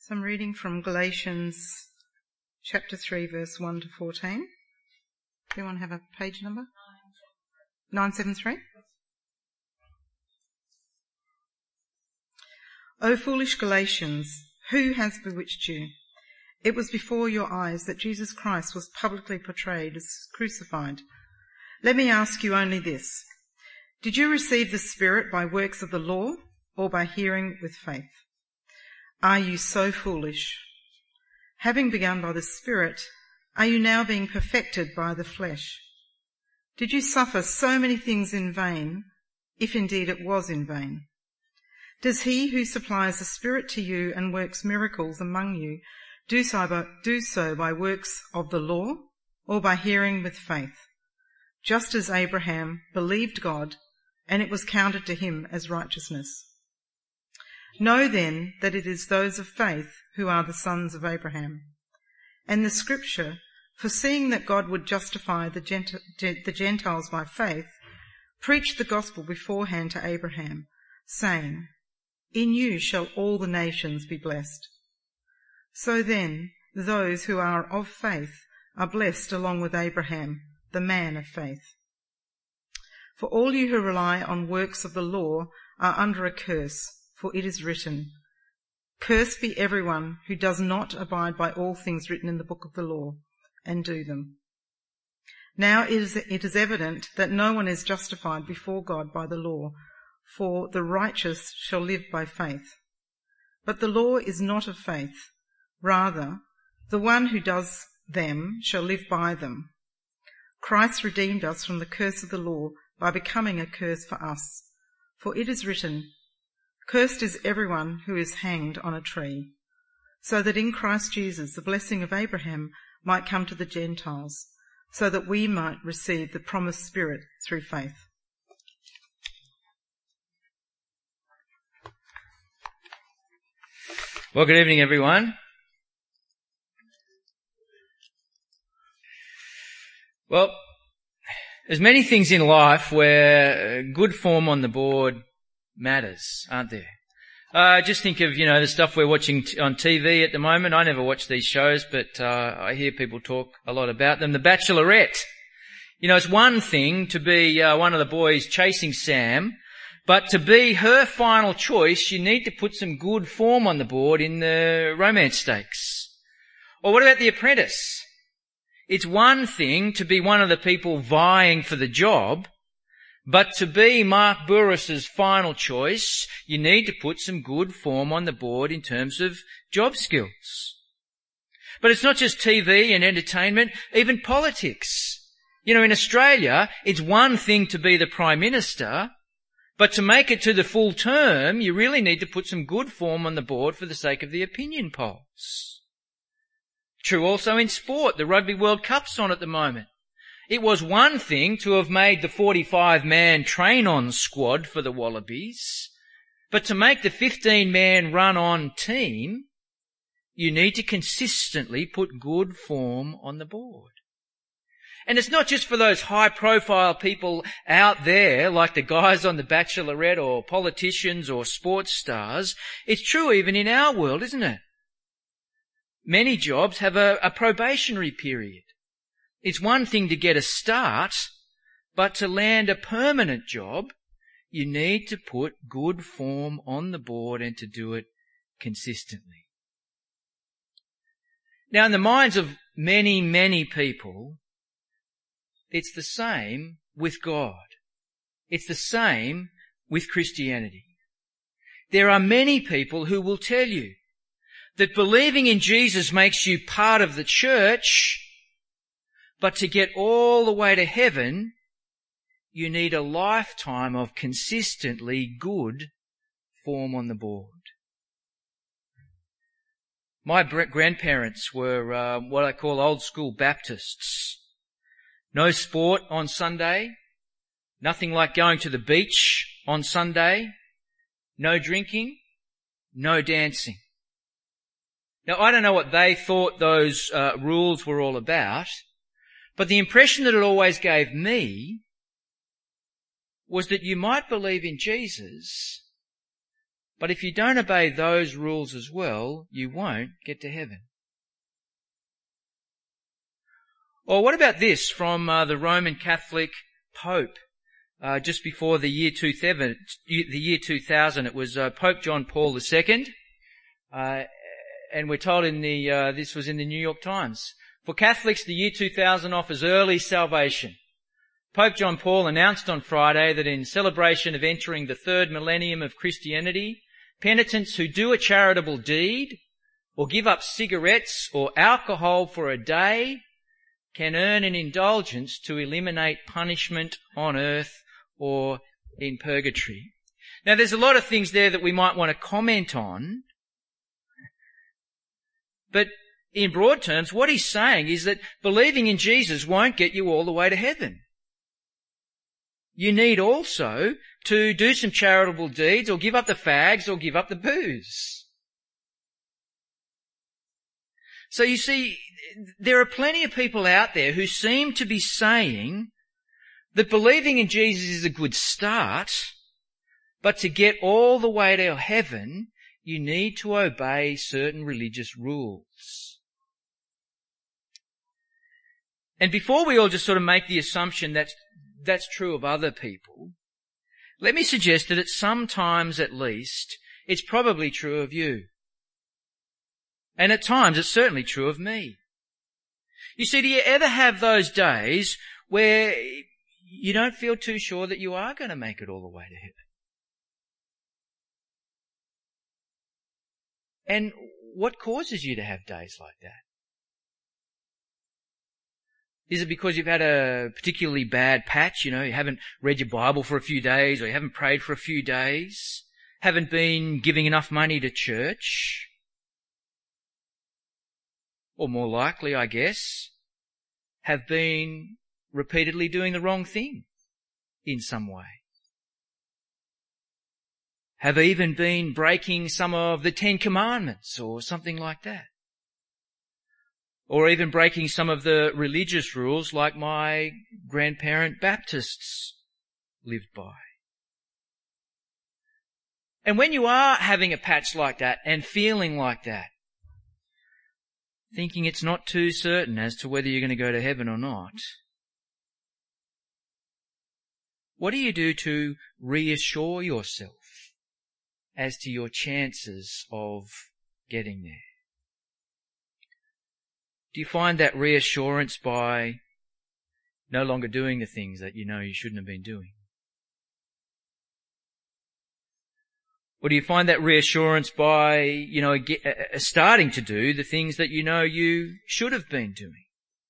So I'm reading from Galatians chapter 3, verse 1 to 14. Do you want to have a page number? 973. O foolish Galatians, who has bewitched you? It was before your eyes that Jesus Christ was publicly portrayed as crucified. Let me ask you only this. Did you receive the Spirit by works of the law or by hearing with faith? Are you so foolish? Having begun by the Spirit, are you now being perfected by the flesh? Did you suffer so many things in vain, if indeed it was in vain? Does he who supplies the Spirit to you and works miracles among you do so by works of the law or by hearing with faith? Just as Abraham believed God, and it was counted to him as righteousness. Know then that it is those of faith who are the sons of Abraham. And the scripture, foreseeing that God would justify the Gentiles by faith, preached the gospel beforehand to Abraham, saying, In you shall all the nations be blessed. So then, those who are of faith are blessed along with Abraham, the man of faith. For all you who rely on works of the law are under a curse, for it is written, Cursed be everyone who does not abide by all things written in the book of the law, and do them. Now it is evident that no one is justified before God by the law, for the righteous shall live by faith. But the law is not of faith. Rather, the one who does them shall live by them. Christ redeemed us from the curse of the law by becoming a curse for us. For it is written, Cursed is everyone who is hanged on a tree, so that in Christ Jesus the blessing of Abraham might come to the Gentiles, so that we might receive the promised Spirit through faith. Well, good evening, everyone. Well, there's many things in life where good form on the board matters, aren't there? Just think of, the stuff we're watching on TV at the moment. I never watch these shows, but I hear people talk a lot about them. The Bachelorette. It's one thing to be one of the boys chasing Sam, but to be her final choice, you need to put some good form on the board in the romance stakes. Or what about The Apprentice? It's one thing to be one of the people vying for the job, but to be Mark Burris's final choice, you need to put some good form on the board in terms of job skills. But it's not just TV and entertainment, even politics. In Australia, it's one thing to be the Prime Minister, but to make it to the full term, you really need to put some good form on the board for the sake of the opinion polls. True also in sport. The Rugby World Cup's on at the moment. It was one thing to have made the 45-man train-on squad for the Wallabies, but to make the 15-man run-on team, you need to consistently put good form on the board. And it's not just for those high-profile people out there, like the guys on The Bachelorette or politicians or sports stars. It's true even in our world, isn't it? Many jobs have a probationary period. It's one thing to get a start, but to land a permanent job, you need to put good form on the board and to do it consistently. Now, in the minds of many, many people, it's the same with God. It's the same with Christianity. There are many people who will tell you that believing in Jesus makes you part of the church, but to get all the way to heaven, you need a lifetime of consistently good form on the board. My grandparents were what I call old school Baptists. No sport on Sunday, nothing like going to the beach on Sunday, no drinking, no dancing. Now, I don't know what they thought those rules were all about, but the impression that it always gave me was that you might believe in Jesus, But if you don't obey those rules as well, you won't get to heaven. Or what about this from the Roman Catholic Pope? Just before the year 2000, it was Pope John Paul II, and we're told this was in the New York Times. For Catholics, the year 2000 offers early salvation. Pope John Paul announced on Friday that in celebration of entering the third millennium of Christianity, penitents who do a charitable deed or give up cigarettes or alcohol for a day can earn an indulgence to eliminate punishment on earth or in purgatory. Now, there's a lot of things there that we might want to comment on, but in broad terms, what he's saying is that believing in Jesus won't get you all the way to heaven. You need also to do some charitable deeds or give up the fags or give up the booze. So you see, there are plenty of people out there who seem to be saying that believing in Jesus is a good start, but to get all the way to heaven, you need to obey certain religious rules. And before we all just sort of make the assumption that's true of other people, let me suggest that at some times at least, it's probably true of you. And at times it's certainly true of me. You see, do you ever have those days where you don't feel too sure that you are going to make it all the way to heaven? And what causes you to have days like that? Is it because you've had a particularly bad patch? You haven't read your Bible for a few days, or you haven't prayed for a few days, haven't been giving enough money to church? Or more likely, I guess, have been repeatedly doing the wrong thing in some way. Have even been breaking some of the 10 Commandments or something like that. Or even breaking some of the religious rules like my grandparent Baptists lived by. And when you are having a patch like that and feeling like that, thinking it's not too certain as to whether you're going to go to heaven or not, what do you do to reassure yourself as to your chances of getting there? Do you find that reassurance by no longer doing the things that you know you shouldn't have been doing? Or do you find that reassurance by, starting to do the things that you know you should have been doing?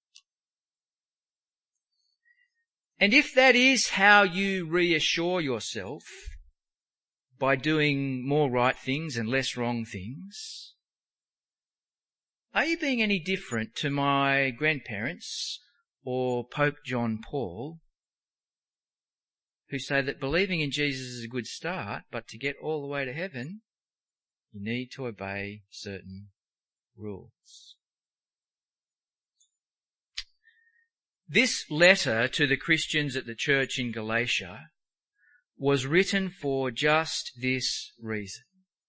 And if that is how you reassure yourself, by doing more right things and less wrong things, are you being any different to my grandparents or Pope John Paul, who say that believing in Jesus is a good start, but to get all the way to heaven, you need to obey certain rules? This letter to the Christians at the church in Galatia was written for just this reason.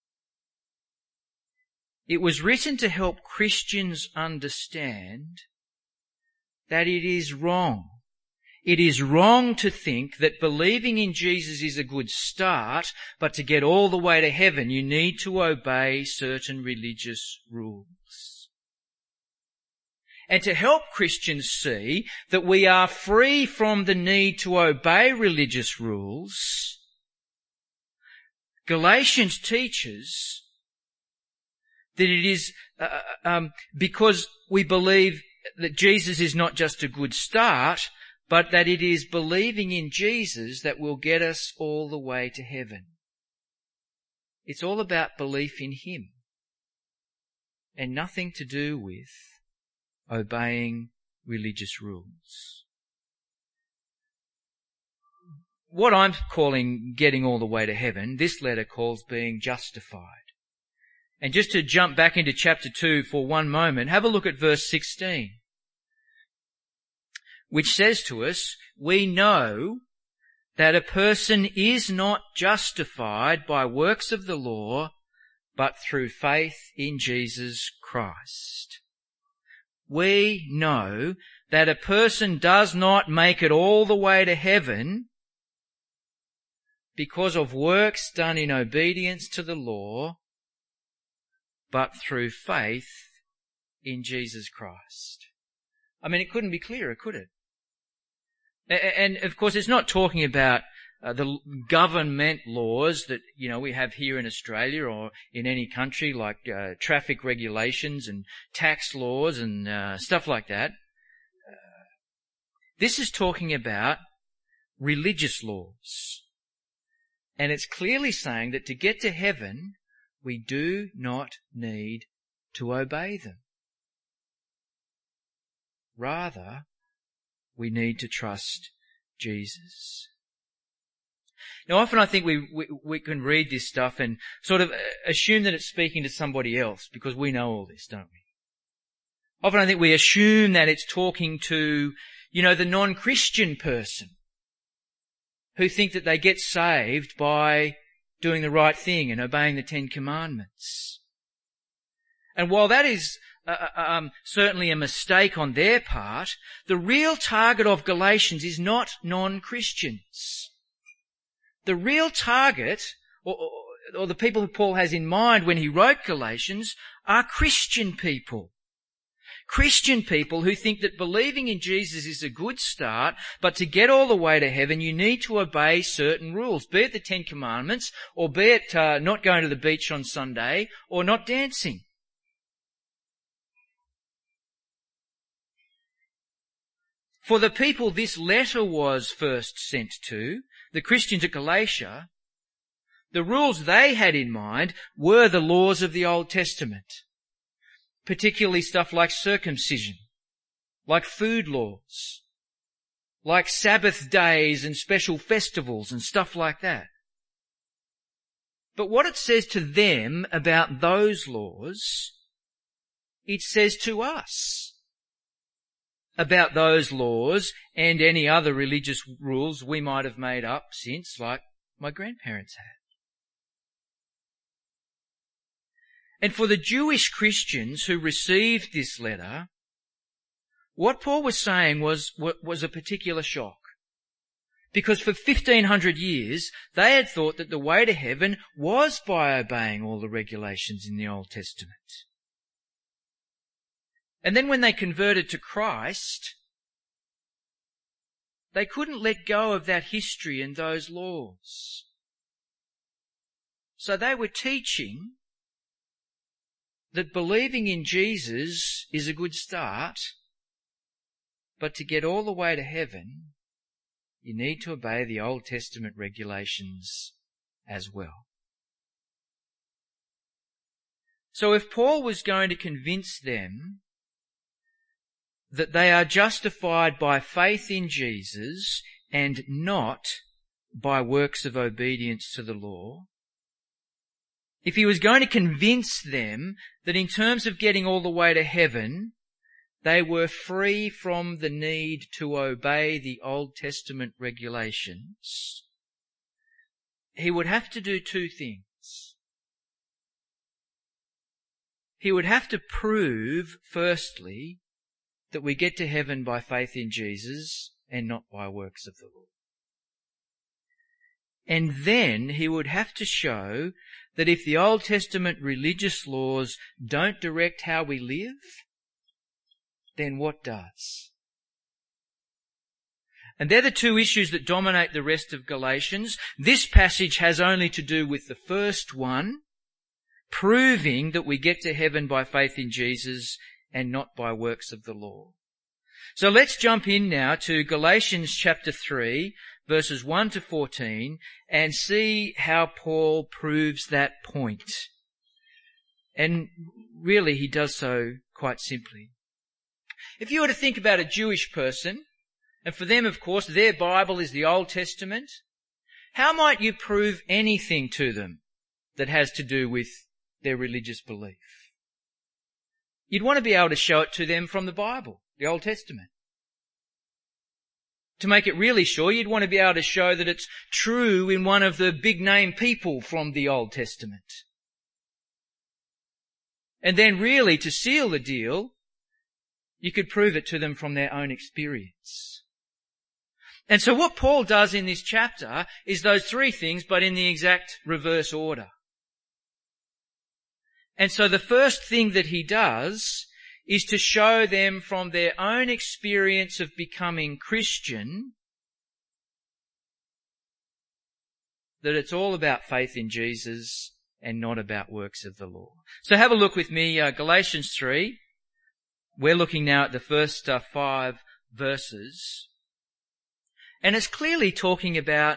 It was written to help Christians understand that it is wrong. It is wrong to think that believing in Jesus is a good start, but to get all the way to heaven, you need to obey certain religious rules. And to help Christians see that we are free from the need to obey religious rules, Galatians teaches that it is because we believe that Jesus is not just a good start, but that it is believing in Jesus that will get us all the way to heaven. It's all about belief in Him and nothing to do with obeying religious rules. What I'm calling getting all the way to heaven, this letter calls being justified. And just to jump back into chapter 2 for one moment, have a look at verse 16, which says to us, we know that a person is not justified by works of the law, but through faith in Jesus Christ. We know that a person does not make it all the way to heaven because of works done in obedience to the law, but through faith in Jesus Christ. I mean, it couldn't be clearer, could it? And of course, it's not talking about the government laws that, we have here in Australia or in any country, like traffic regulations and tax laws and stuff like that. This is talking about religious laws. And it's clearly saying that to get to heaven, we do not need to obey them. Rather, we need to trust Jesus. Now, often I think we can read this stuff and sort of assume that it's speaking to somebody else because we know all this, don't we? Often I think we assume that it's talking to, the non-Christian person who think that they get saved by doing the right thing and obeying the 10 Commandments. And while that is certainly a mistake on their part, the real target of Galatians is not non-Christians. The real target, or the people who Paul has in mind when he wrote Galatians, are Christian people. Christian people who think that believing in Jesus is a good start, but to get all the way to heaven you need to obey certain rules, be it the 10 Commandments, or be it not going to the beach on Sunday, or not dancing. For the people this letter was first sent to, the Christians at Galatia, the rules they had in mind were the laws of the Old Testament, particularly stuff like circumcision, like food laws, like Sabbath days and special festivals and stuff like that. But what it says to them about those laws, it says to us about those laws and any other religious rules we might have made up since, like my grandparents had. And for the Jewish Christians who received this letter, what Paul was saying was a particular shock. Because for 1500 years, they had thought that the way to heaven was by obeying all the regulations in the Old Testament. And then when they converted to Christ, they couldn't let go of that history and those laws. So they were teaching that believing in Jesus is a good start, but to get all the way to heaven, you need to obey the Old Testament regulations as well. So if Paul was going to convince them that they are justified by faith in Jesus and not by works of obedience to the law, if he was going to convince them that in terms of getting all the way to heaven, they were free from the need to obey the Old Testament regulations, he would have to do two things. He would have to prove, firstly, that we get to heaven by faith in Jesus and not by works of the law. And then he would have to show that if the Old Testament religious laws don't direct how we live, then what does? And they're the two issues that dominate the rest of Galatians. This passage has only to do with the first one, proving that we get to heaven by faith in Jesus and not by works of the law. So let's jump in now to Galatians chapter 3, verses 1 to 14, and see how Paul proves that point. And really he does so quite simply. If you were to think about a Jewish person, and for them, of course, their Bible is the Old Testament, how might you prove anything to them that has to do with their religious belief? You'd want to be able to show it to them from the Bible, the Old Testament. To make it really sure, you'd want to be able to show that it's true in one of the big name people from the Old Testament. And then really, to seal the deal, you could prove it to them from their own experience. And so what Paul does in this chapter is those three things, but in the exact reverse order. And so the first thing that he does is to show them from their own experience of becoming Christian that it's all about faith in Jesus and not about works of the law. So have a look with me, Galatians 3. We're looking now at the first 5 verses. And it's clearly talking about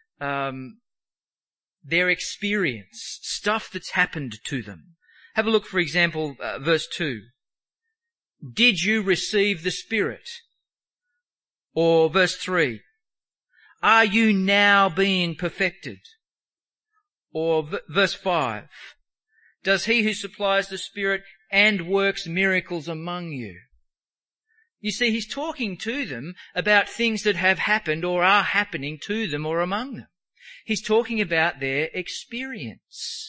their experience, stuff that's happened to them. Have a look, for example, verse 2. Did you receive the Spirit? Or verse 3. Are you now being perfected? Or verse 5. Does he who supplies the Spirit and works miracles among you? You see, he's talking to them about things that have happened or are happening to them or among them. He's talking about their experience.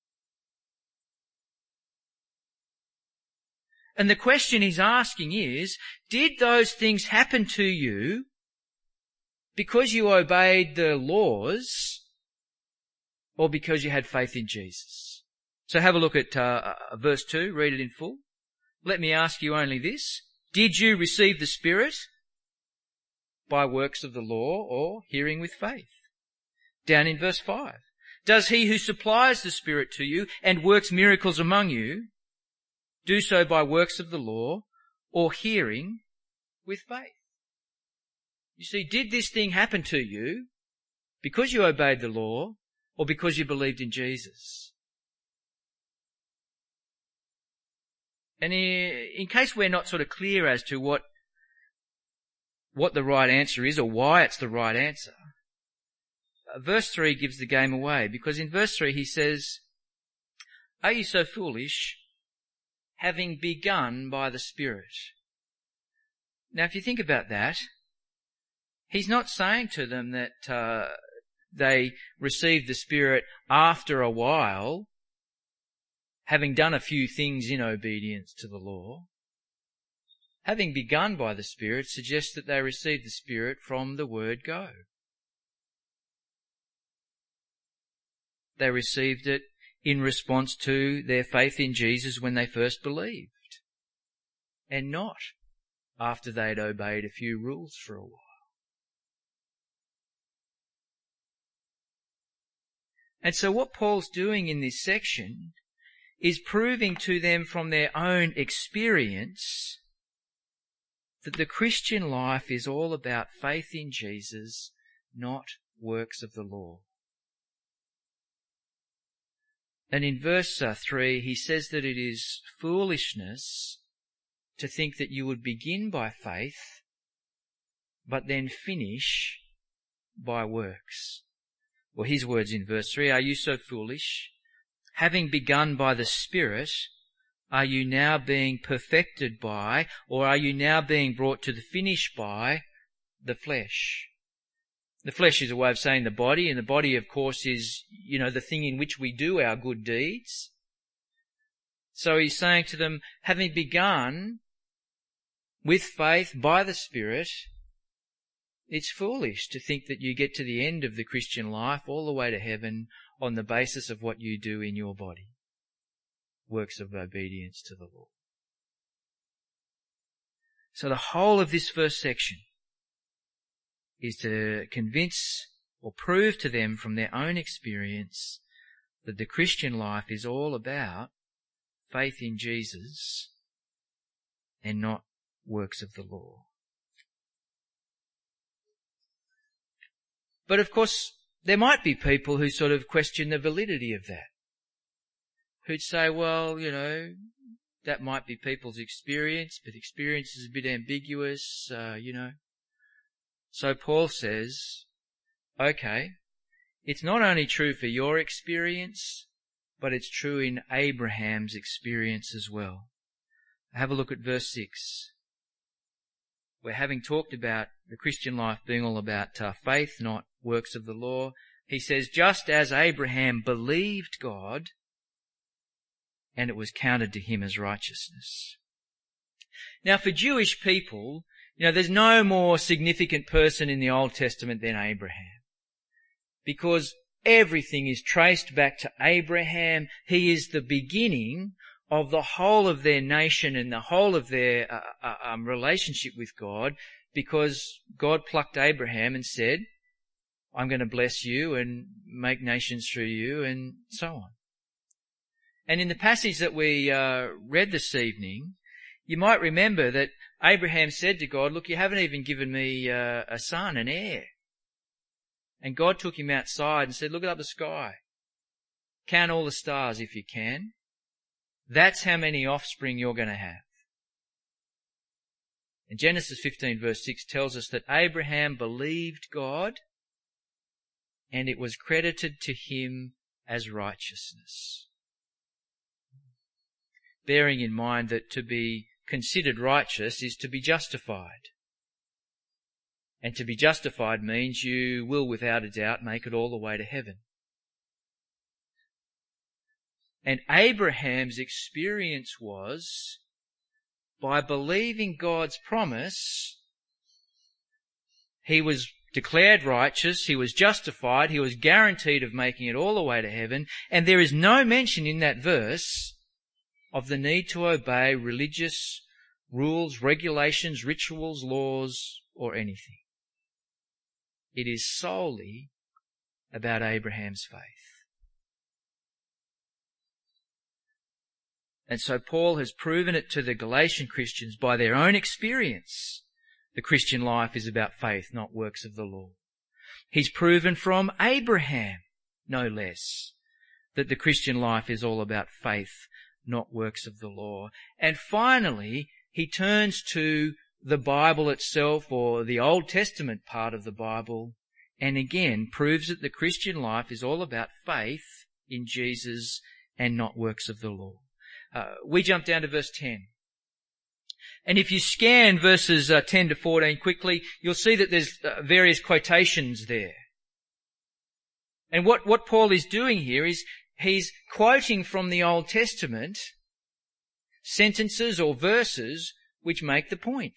And the question he's asking is, did those things happen to you because you obeyed the laws or because you had faith in Jesus? So have a look at verse 2, read it in full. Let me ask you only this. Did you receive the Spirit by works of the law or hearing with faith? Down in verse 5. Does he who supplies the Spirit to you and works miracles among you do so by works of the law or hearing with faith? You see, did this thing happen to you because you obeyed the law or because you believed in Jesus? And in case we're not sort of clear as to what the right answer is or why it's the right answer, verse 3 gives the game away, because in verse 3 he says, are you so foolish, having begun by the Spirit? Now, if you think about that, he's not saying to them that they received the Spirit after a while, having done a few things in obedience to the law. Having begun by the Spirit suggests that they received the Spirit from the word go. They received it in response to their faith in Jesus when they first believed, and not after they'd obeyed a few rules for a while. And so what Paul's doing in this section is proving to them from their own experience that the Christian life is all about faith in Jesus, not works of the law. And in verse 3, he says that it is foolishness to think that you would begin by faith, but then finish by works. Well, his words in verse 3, are you so foolish? Having begun by the Spirit, are you now being perfected by, or are you now being brought to the finish by, the flesh? The flesh is a way of saying the body, and the body, of course, is, the thing in which we do our good deeds. So he's saying to them, having begun with faith by the Spirit, it's foolish to think that you get to the end of the Christian life, all the way to heaven, on the basis of what you do in your body. Works of obedience to the law. So the whole of this first section is to convince or prove to them from their own experience that the Christian life is all about faith in Jesus and not works of the law. But of course, there might be people who sort of question the validity of that. Who'd say, well, that might be people's experience, but experience is a bit ambiguous, So Paul says, okay, it's not only true for your experience, but it's true in Abraham's experience as well. Have a look at verse 6. where having talked about the Christian life being all about faith, not works of the law, he says, just as Abraham believed God, and it was counted to him as righteousness. Now for Jewish people, there's no more significant person in the Old Testament than Abraham, because everything is traced back to Abraham. He is the beginning of the whole of their nation and the whole of their relationship with God, because God plucked Abraham and said, I'm going to bless you and make nations through you, and so on. And in the passage that we read this evening, you might remember that Abraham said to God, look, you haven't even given me a son, an heir. And God took him outside and said, look up at the sky. Count all the stars if you can. That's how many offspring you're going to have. And Genesis 15 verse 6 tells us that Abraham believed God, and it was credited to him as righteousness. Bearing in mind that to be considered righteous is to be justified. And to be justified means you will without a doubt make it all the way to heaven. And Abraham's experience was, by believing God's promise, he was declared righteous, he was justified, he was guaranteed of making it all the way to heaven, and there is no mention in that verse of the need to obey religious rules, regulations, rituals, laws, or anything. It is solely about Abraham's faith. And so Paul has proven it to the Galatian Christians by their own experience. The Christian life is about faith, not works of the law. He's proven from Abraham, no less, that the Christian life is all about faith, not works of the law. And finally, he turns to the Bible itself, or the Old Testament part of the Bible, and again proves that the Christian life is all about faith in Jesus and not works of the law. We jump down to verse 10. And if you scan verses 10 to 14 quickly, you'll see that there's various quotations there. And what Paul is doing here is he's quoting from the Old Testament sentences or verses which make the point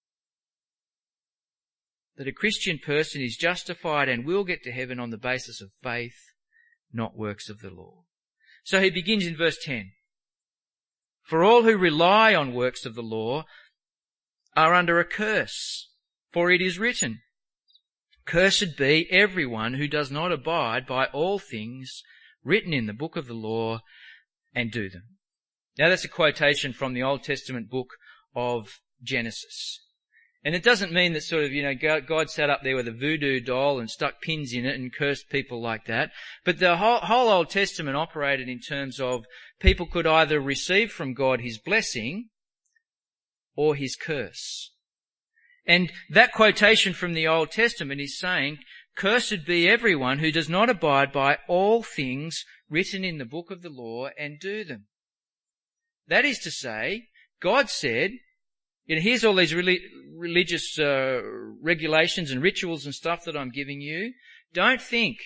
that a Christian person is justified and will get to heaven on the basis of faith, not works of the law. So he begins in verse 10. For all who rely on works of the law are under a curse, for it is written, Cursed be everyone who does not abide by all things written in the book of the law and do them. Now that's a quotation from the Old Testament book of Genesis. And it doesn't mean that God sat up there with a voodoo doll and stuck pins in it and cursed people like that. But the whole Old Testament operated in terms of people could either receive from God his blessing or his curse. And that quotation from the Old Testament is saying, Cursed be everyone who does not abide by all things written in the book of the law and do them. That is to say, God said, here's all these religious regulations and rituals and stuff that I'm giving you. Don't think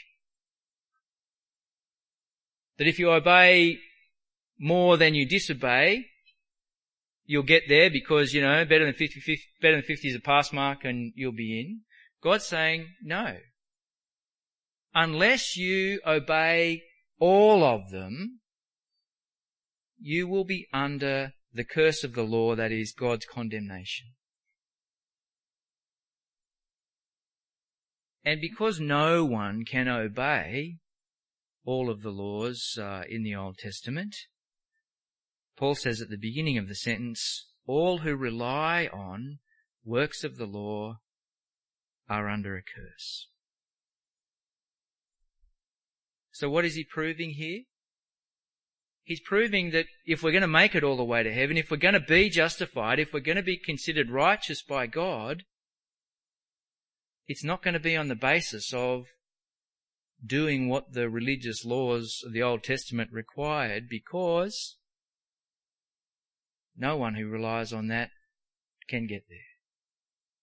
that if you obey more than you disobey, you'll get there because, better than 50 is a pass mark and you'll be in. God's saying, no. Unless you obey all of them, you will be under the curse of the law, that is God's condemnation. And because no one can obey all of the laws in the Old Testament, Paul says at the beginning of the sentence, all who rely on works of the law are under a curse. So what is he proving here? He's proving that if we're going to make it all the way to heaven, if we're going to be justified, if we're going to be considered righteous by God, it's not going to be on the basis of doing what the religious laws of the Old Testament required, because no one who relies on that can get there.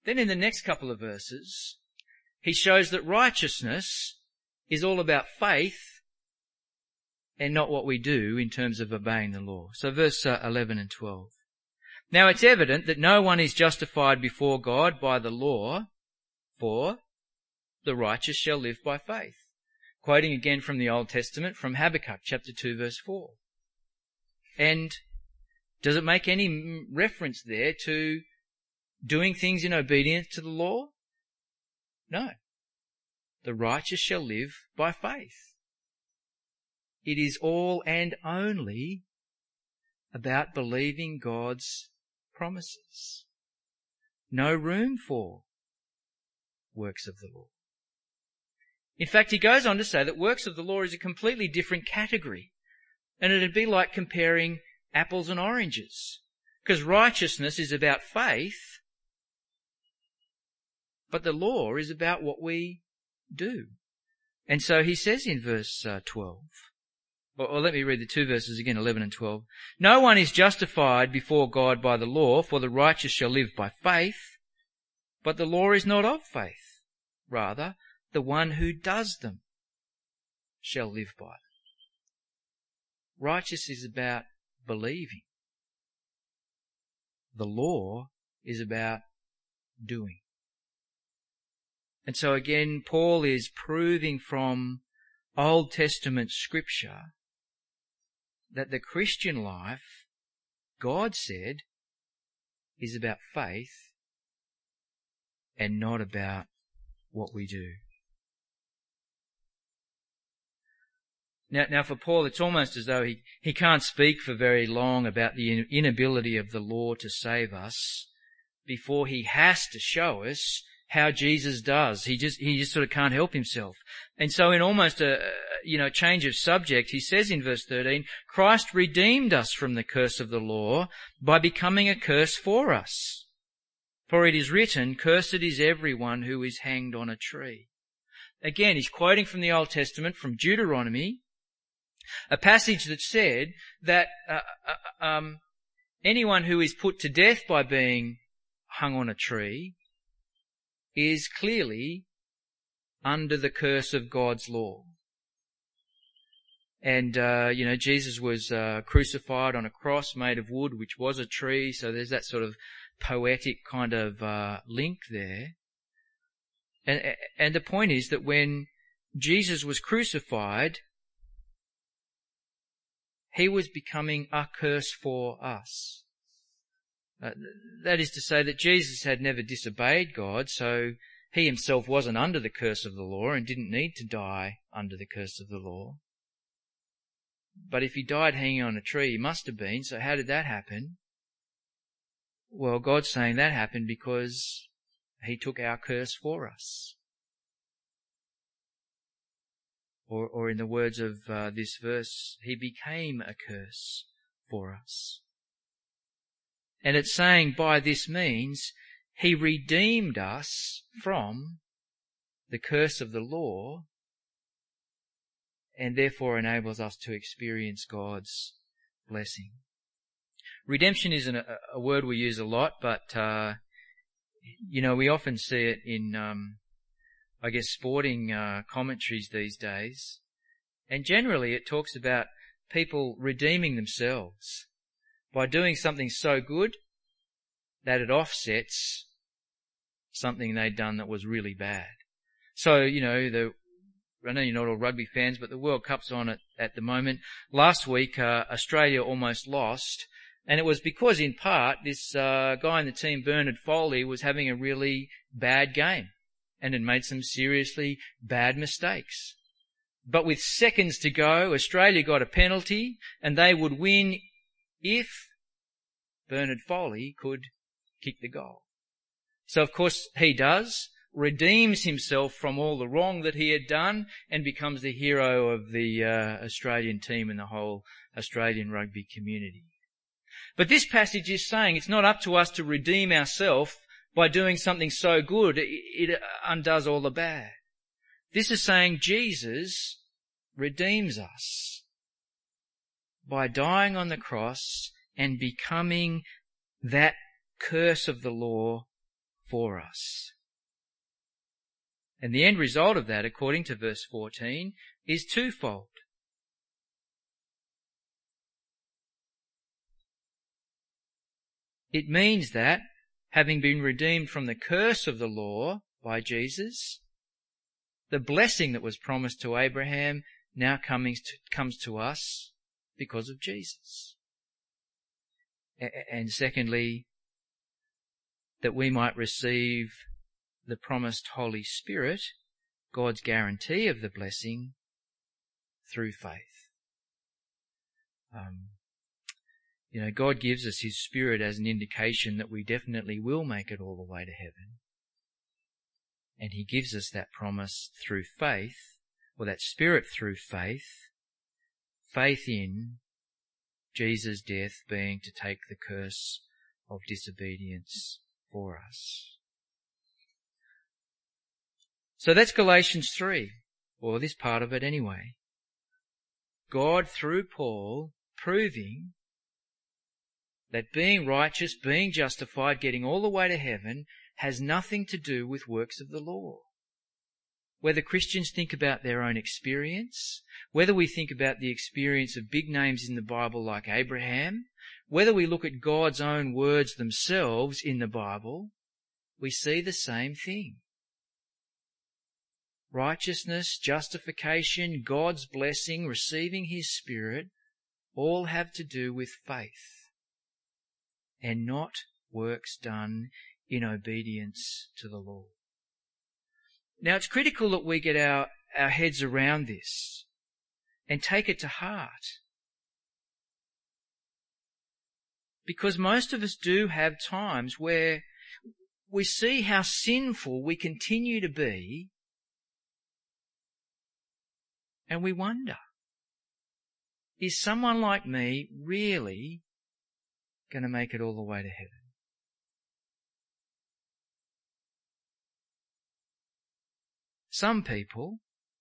Then in the next couple of verses, he shows that righteousness is all about faith and not what we do in terms of obeying the law. So verse 11 and 12. Now it's evident that no one is justified before God by the law, for the righteous shall live by faith. Quoting again from the Old Testament, from Habakkuk chapter 2 verse 4. And does it make any reference there to doing things in obedience to the law? No. The righteous shall live by faith. It is all and only about believing God's promises. No room for works of the law. In fact, he goes on to say that works of the law is a completely different category. And it'd be like comparing apples and oranges. Because righteousness is about faith, but the law is about what we do. And so he says in verse 12, or let me read the two verses again, 11 and 12. No one is justified before God by the law, for the righteous shall live by faith, but the law is not of faith. Rather, the one who does them shall live by them. Righteous is about believing. The law is about doing. And so again, Paul is proving from Old Testament scripture that the Christian life, God said, is about faith and not about what we do. Now for Paul, it's almost as though he can't speak for very long about the inability of the law to save us before he has to show us how Jesus does. He just sort of can't help himself. And so in almost a change of subject, he says in verse 13, Christ redeemed us from the curse of the law by becoming a curse for us. For it is written, cursed is everyone who is hanged on a tree. Again, he's quoting from the Old Testament, from Deuteronomy, a passage that said that anyone who is put to death by being hung on a tree is clearly under the curse of God's law. And, Jesus was crucified on a cross made of wood, which was a tree, so there's that sort of poetic kind of link there. And the point is that when Jesus was crucified, he was becoming a curse for us. That is to say that Jesus had never disobeyed God, so he himself wasn't under the curse of the law and didn't need to die under the curse of the law. But if he died hanging on a tree, he must have been. So how did that happen? Well, God's saying that happened because he took our curse for us. Or in the words of this verse, he became a curse for us. And it's saying by this means, he redeemed us from the curse of the law and therefore enables us to experience God's blessing. Redemption isn't a word we use a lot, but, we often see it in, sporting commentaries these days. And generally it talks about people redeeming themselves by doing something so good that it offsets something they'd done that was really bad. So, I know you're not all rugby fans, but the World Cup's on at the moment. Last week, Australia almost lost, and it was because, in part, this guy in the team, Bernard Foley, was having a really bad game and had made some seriously bad mistakes. But with seconds to go, Australia got a penalty, and they would win if Bernard Foley could kick the goal. So, of course, he does, redeems himself from all the wrong that he had done, and becomes the hero of the Australian team and the whole Australian rugby community. But this passage is saying it's not up to us to redeem ourselves by doing something so good it undoes all the bad. This is saying Jesus redeems us by dying on the cross and becoming that curse of the law for us. And the end result of that, according to verse 14, is twofold. It means that, having been redeemed from the curse of the law by Jesus, the blessing that was promised to Abraham now comes to us because of Jesus. And secondly, that we might receive the promised Holy Spirit, God's guarantee of the blessing, through faith. God gives us His Spirit as an indication that we definitely will make it all the way to heaven. And He gives us that promise through faith, or that Spirit through faith, faith in Jesus' death being to take the curse of disobedience for us. So that's Galatians 3, or this part of it anyway. God, through Paul, proving that being righteous, being justified, getting all the way to heaven, has nothing to do with works of the law. Whether Christians think about their own experience, whether we think about the experience of big names in the Bible like Abraham, whether we look at God's own words themselves in the Bible, we see the same thing. Righteousness, justification, God's blessing, receiving His Spirit, all have to do with faith and not works done in obedience to the law. Now, it's critical that we get our heads around this and take it to heart, because most of us do have times where we see how sinful we continue to be, and we wonder, is someone like me really going to make it all the way to heaven? Some people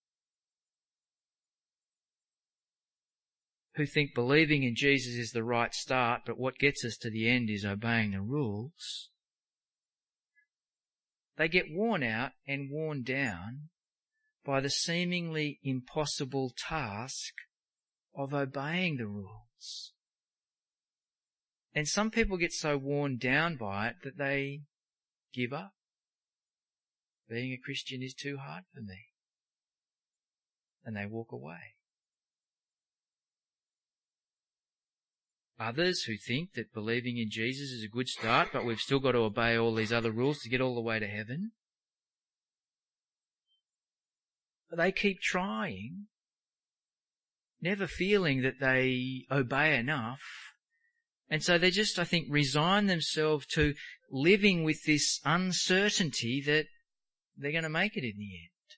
who think believing in Jesus is the right start, but what gets us to the end is obeying the rules, they get worn out and worn down by the seemingly impossible task of obeying the rules. And some people get so worn down by it that they give up. Being a Christian is too hard for me. And they walk away. Others who think that believing in Jesus is a good start, but we've still got to obey all these other rules to get all the way to heaven, they keep trying, never feeling that they obey enough. And so they just, I think, resign themselves to living with this uncertainty that they're going to make it in the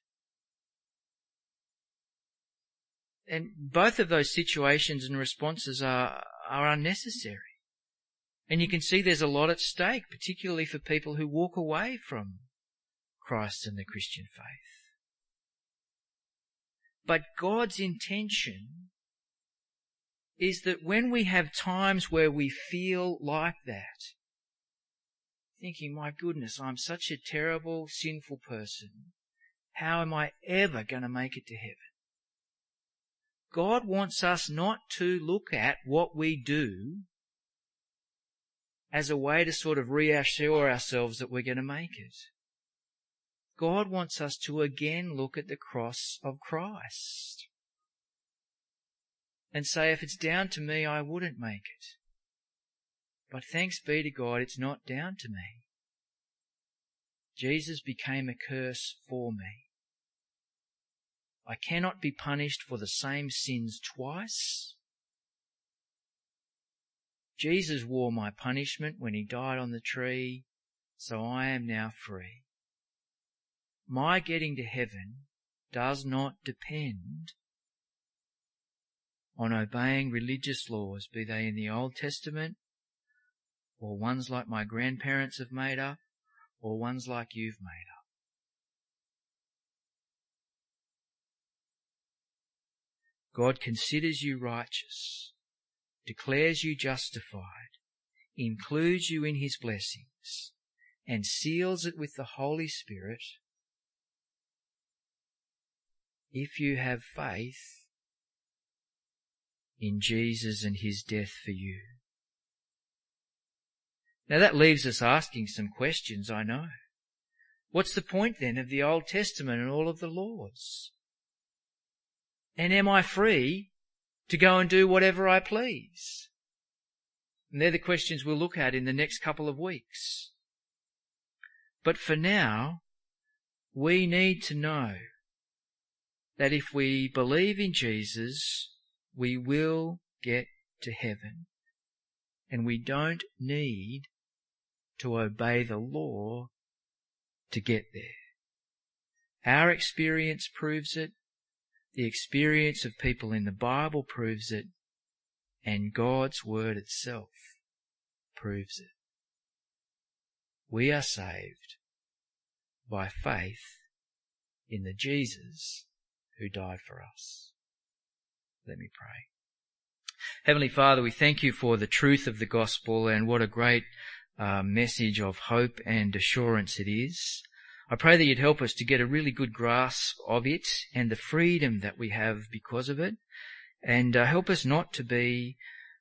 end. And both of those situations and responses are unnecessary. And you can see there's a lot at stake, particularly for people who walk away from Christ and the Christian faith. But God's intention is that when we have times where we feel like that, thinking, my goodness, I'm such a terrible, sinful person, how am I ever going to make it to heaven? God wants us not to look at what we do as a way to sort of reassure ourselves that we're going to make it. God wants us to again look at the cross of Christ and say, if it's down to me, I wouldn't make it. But thanks be to God, it's not down to me. Jesus became a curse for me. I cannot be punished for the same sins twice. Jesus wore my punishment when He died on the tree, so I am now free. My getting to heaven does not depend on obeying religious laws, be they in the Old Testament, or ones like my grandparents have made up, or ones like you've made up. God considers you righteous, declares you justified, includes you in His blessings, and seals it with the Holy Spirit if you have faith in Jesus and his death for you. Now that leaves us asking some questions, I know. What's the point then of the Old Testament and all of the laws? And am I free to go and do whatever I please? And they're the questions we'll look at in the next couple of weeks. But for now, we need to know that if we believe in Jesus, we will get to heaven. And we don't need to obey the law to get there. Our experience proves it. The experience of people in the Bible proves it. And God's Word itself proves it. We are saved by faith in the Jesus who died for us. Let me pray. Heavenly Father, we thank you for the truth of the gospel and what a great message of hope and assurance it is. I pray that you'd help us to get a really good grasp of it and the freedom that we have because of it, and help us not to be,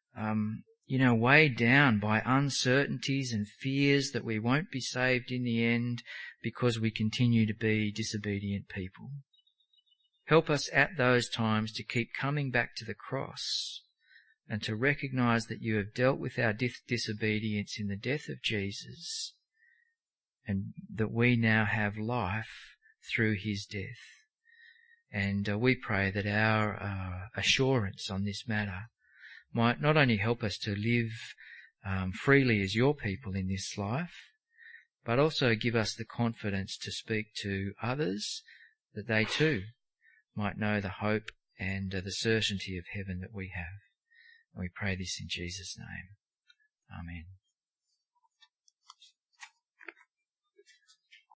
weighed down by uncertainties and fears that we won't be saved in the end because we continue to be disobedient people. Help us at those times to keep coming back to the cross and to recognize that you have dealt with our disobedience in the death of Jesus, and that we now have life through his death. And we pray that our assurance on this matter might not only help us to live freely as your people in this life, but also give us the confidence to speak to others, that they too might know the hope and the certainty of heaven that we have. And we pray this in Jesus' name. Amen.